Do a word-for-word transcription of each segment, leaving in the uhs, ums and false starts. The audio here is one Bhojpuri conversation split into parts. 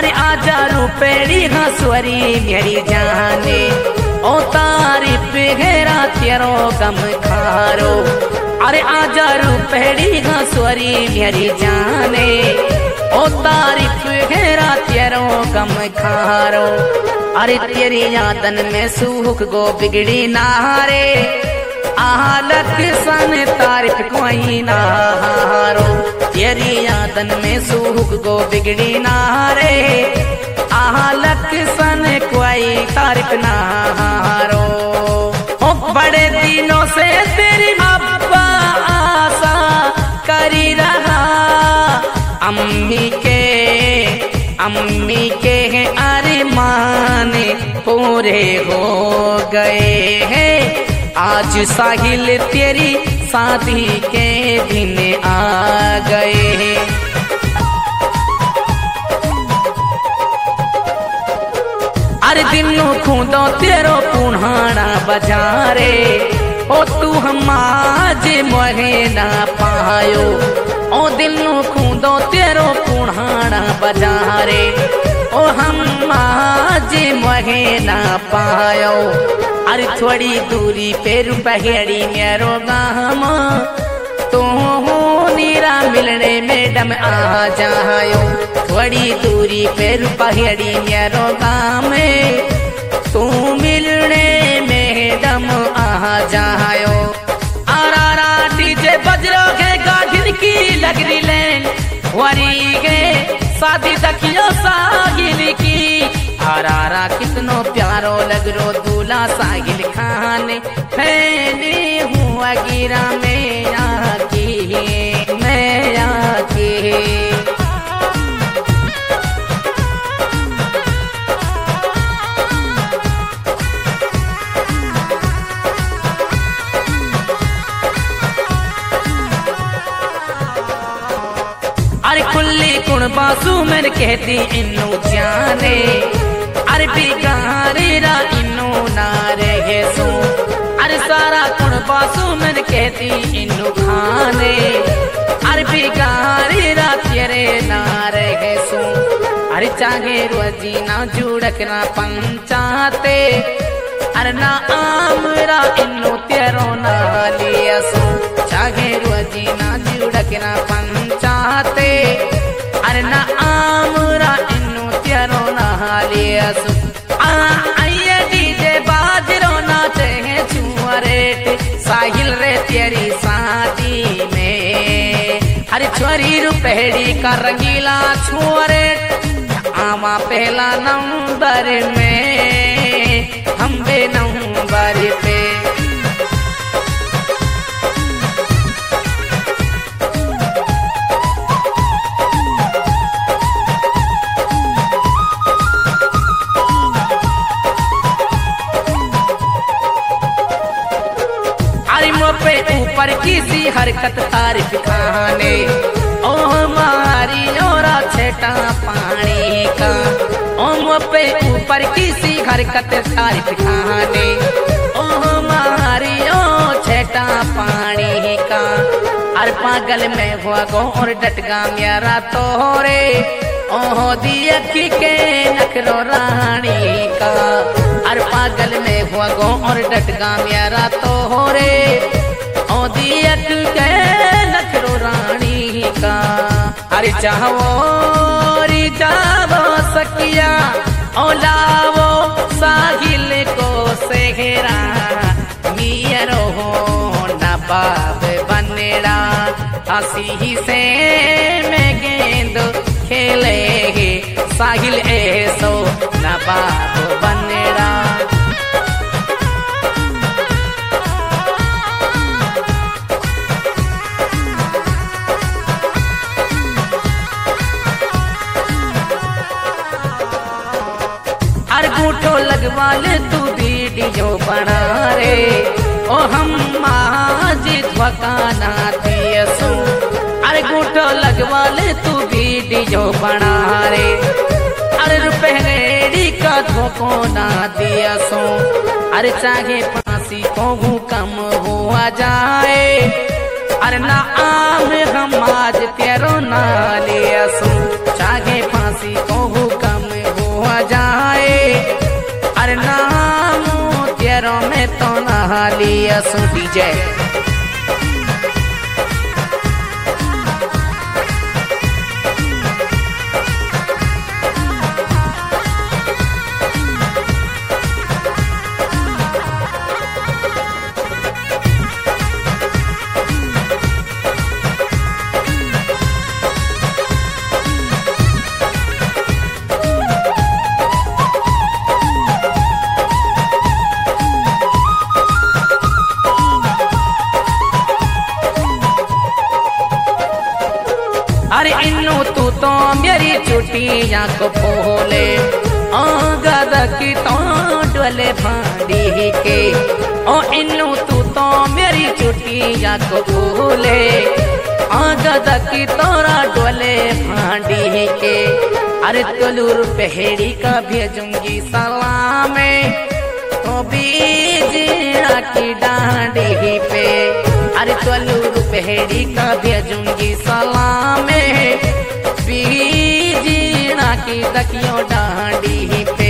अरे आजा रुपेड़ी हंसवरी मेरी जाने ओ तारीफ घेरा तेरो गम खारो। अरे आजा रुपेड़ी हंसवरी मेरी जाने ओ तारीफ घेरा तेरो गम खारो। अरे तेरी यादन में सुख गो बिगड़ी नारे आलक सन तारीफ कोई नारो। तेरी यादन में सुख गो बिगड़ी नारे आलक सन कोई तारीफ नारो। ओ बड़े दिनों से तेरी अब्बा आशा करी रहा अम्मी के अम्मी के अरमान पूरे हो गए हैं। आज साहिल तेरी शादी के दिन आ गए। अरे दिनों खूदो तेरो पुहाना बजारे ओ तू हम आज मोहे ना पायो। ओ दिनों खूदो तेरो पुहाना बजारे ओ हम आज मोहे ना पायो। अरे थोड़ी दूरी पे रुपहेड़ी मेरो गाम तो नीरा मिलने मैडम आ जायो। थोड़ी दूरी पे रुपहेड़ी मेरो गाम तू मिलने मैडम आ जायो। आरा डीजे बजरो के गाढ़िन की लगरी लेन वरी के शादी दखियो सागिल की। आरा कितनो प्यारो लग रो दूल्हा साहिल खान फैली हुआ गिरा में आके मैं आके। अरे खुली कुण बासु मैंने कहती इन्नू जाने अरे बिगारे रा इन्नू ना रहे सो। अरे सारा कुण बासु मैंने कहती इन्नू खाने अरे बिगारे रा तेरे ना रहे सो। अरे चाहे रोजी ना जुड़क ना पंचाते अरे ना आमरा इन्नू तेरो ना लिया सो। चाहे रोजी ना जुड़क ना पंचाते अरे ना आमरा इन्नू तेरो ना लिया सो। आइए डीजे बाजरो नाचे हैं छुअरेट साहिल रे तेरी शादी में। अरे छोरी रुपहेड़ी का रंगीला छुअरेट आमा पहला नंबर में हम बे नंबर पे। पे ऊपर किसी हरकत तारीफ खाने ओ हमारी ओरा छेटा पानी का। ओ पे ऊपर किसी हरकत तारीफ खाने ओ हमारी ओ छेटा पानी का। अर पागल में हुआ गो और डटगा मेरा तोरे ओहो दिया के नखरो रानी का। अर पागल में हुआ गो और डटगा मेरा तोरे ओ दिया के नखरो रानी का। अरे चाहो री जावो सकिया ओ लावो साहिल को सेहरा मियरो हो नबाब बनेड़ा। हसी से मैं गेंद खेले साहिल ऐसो नबाब बनेड़ा। अंगूठो लगवाल तू वीडियो बना रे ओ हम आज धकाना दियसो। अरे अंगूठो लगवाल तू वीडियो बना रे अरे रुपहेड़ी का धोखो ना दियसो। अरे चाहे फांसी को कम हुआ जाए अरे ना आम हम आज तेरो ना लियसो। चाहे फांसी को कम लिया सो डीजे। अरे इन्नू तू तो मेरी चुटिया को बोले गद की तो डोले भांडी के। ओ इन्नू तू तो मेरी चुटिया को बोले गद की तोरा डोले भांडी के। अरे तोलूर पहेड़ी का भेजूंगी सलामे तो बीज की डांडी पे। अरे तोलूर पहेड़ी का भेजूंगी सलामे बीजीना की दकियों डांडी पे।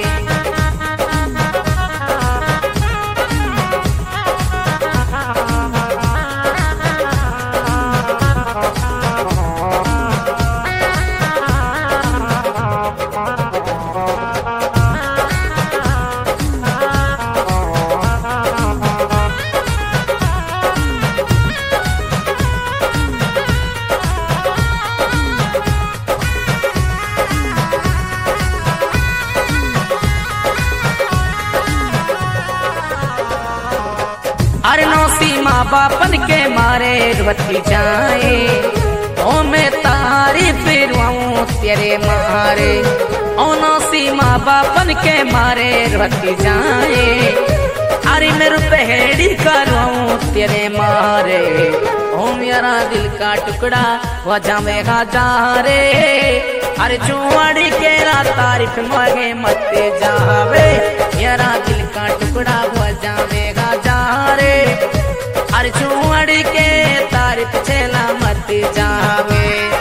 अरे नौसी माँ बापन के मारे रुती जाए ओ मैं तारी फिरवाऊं तेरे मारे। ओ नौसी माँ बापन के मारे रुती जाए अरे मेरे पहेड़ी करवाऊं तेरे मारे। ओ मेरा दिल का टुकड़ा हो जावेगा जा रे। अरे चुवाड़ी के रा तारीफ मगे मत जावे मेरा दिल का टुकड़ा हो जावेगा जा रे। अरे चुवाड़ी के तारीफ छेला मत जावे।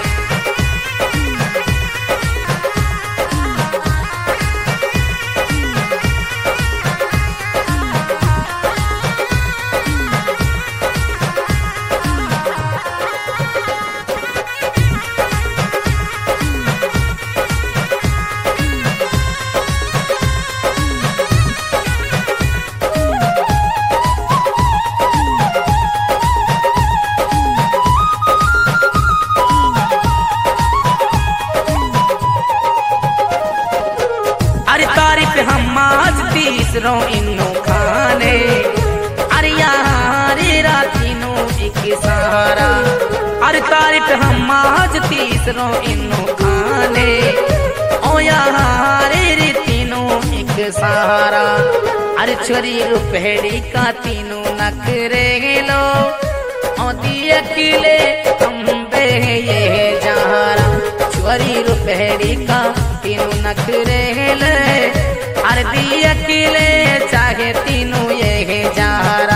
हम आज तीसरों इन्नू खाने अरे यहाँ रे रातीनों एक सहारा। अरे तारीफ हम आज तीसरों इन्नू खाने ओ यहाँ रे रे तीनों एक सहारा। अरे छोरी रुपहेड़ी का तीनों नखरे लो ओ दिए किले हम बे ये जहारा। छोरी रुपहेड़ी का तीनों नखरे ले अरे दिया किले चाहे तीनों ये जहारा।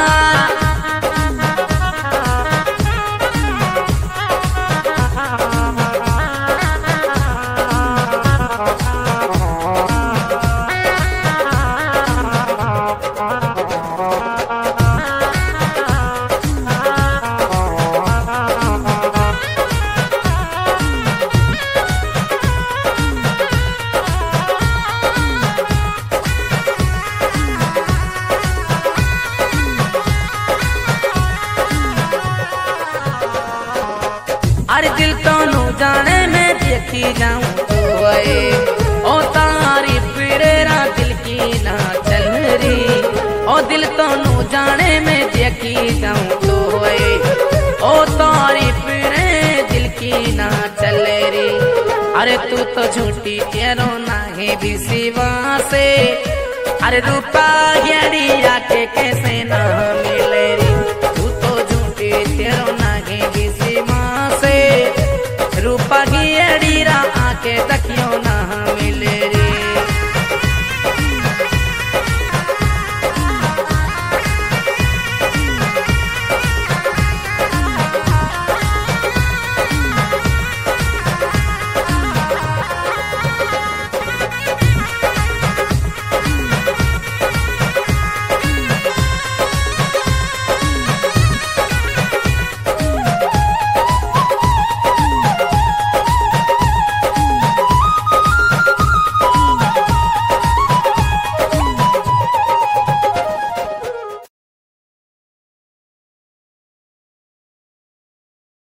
अरे दिल तो नू जाने में देखी जाऊं तो ओ तारी फिरेरा दिल की ना चल रही। ओ दिल तो नू जाने में देखी जाऊं तो ओ तारी फिरे दिल की ना चल रही। अरे तू तो झूठी तेरो नाही भी सिवा से। अरे रूपा गड़िया के कैसे ना मिले री। तू तो झूठी तेरो नाही भी सिवा रूपा की अड़ीरा आके तकियो ना मिले रे।